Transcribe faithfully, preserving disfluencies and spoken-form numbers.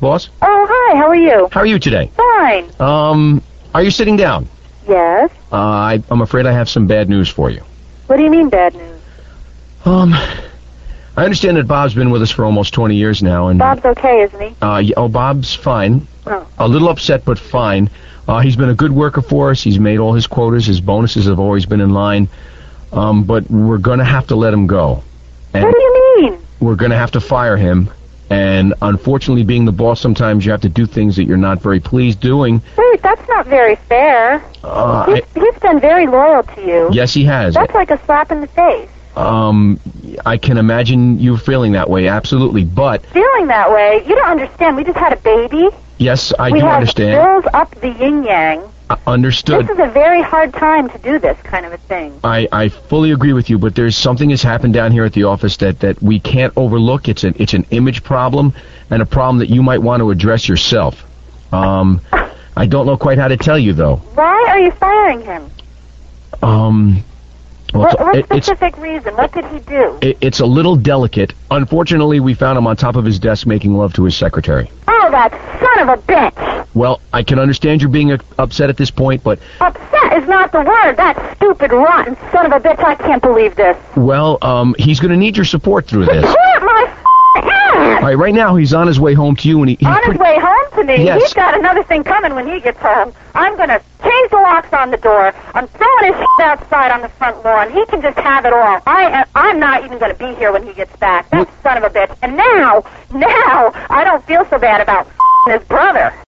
Boss? Oh, hi, how are you? How are you today? Fine. Um, are you sitting down? Yes? Uh, I, I'm afraid I have some bad news for you. What do you mean, bad news? Um, I understand that Bob's been with us for almost twenty years now, and... Bob's okay, isn't he? Uh, yeah, oh, Bob's fine. Oh. A little upset, but fine. Uh, he's been a good worker for us. He's made all his quotas. His bonuses have always been in line. Um, but we're going to have to let him go. And What do you mean? we're going to have to fire him. And unfortunately, being the boss, sometimes you have to do things that you're not very pleased doing. Wait, that's not very fair. Uh, He's, I, he's been very loyal to you. yes, he has. That's like a slap in the face. Um, I can imagine you feeling that way, absolutely. But, Feeling that way, you don't understand. We just had a baby. yes, I we do have understand. bills up the yin-yang. Uh, understood. This is a very hard time to do this kind of a thing. I, I fully agree with you, but there's something has happened down here at the office that, that we can't overlook. It's an it's an image problem and a problem that you might want to address yourself. Um, I don't know quite how to tell you though. Why are you firing him? Um, well, What, it's, what it- it's specific reason? What did he do? it, it's a little delicate. Unfortunately, we found him on top of his desk making love to his secretary. Oh, that son of a bitch! Well, I can understand you're being uh, upset at this point, but Upset is not the word. That stupid, rotten son of a bitch. I can't believe this. well, um, he's going to need your support through this. Support my f***ing ass! All right, right now he's on his way home to you, and he, he's On his pretty- way home to me, Yes. he's got another thing coming when he gets home. I'm going to change the locks on the door. I'm throwing his shit outside on the front lawn. He can just have it all. I, I'm not even going to be here when he gets back. That son of a bitch. And now, now, I don't feel so bad about f***ing his brother.